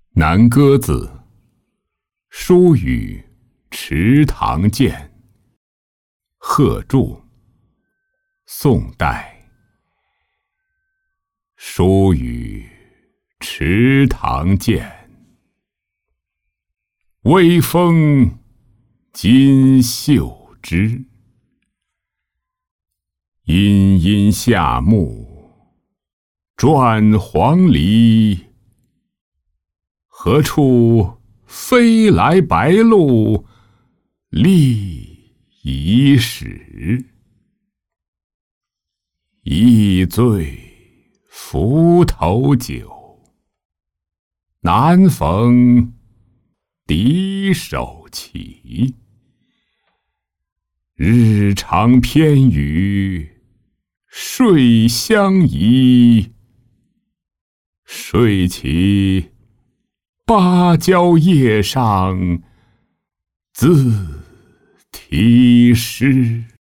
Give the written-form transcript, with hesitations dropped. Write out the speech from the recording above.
南鸽子，书与池塘见。贺铸，宋代。书与池塘见，微风今嗅之。阴阴夏木，转黄鹂。何处飞来白鹭，立遗矢。一醉浮头酒，难逢敌手棋。日长偏与睡相宜，睡起芭蕉叶上自题诗。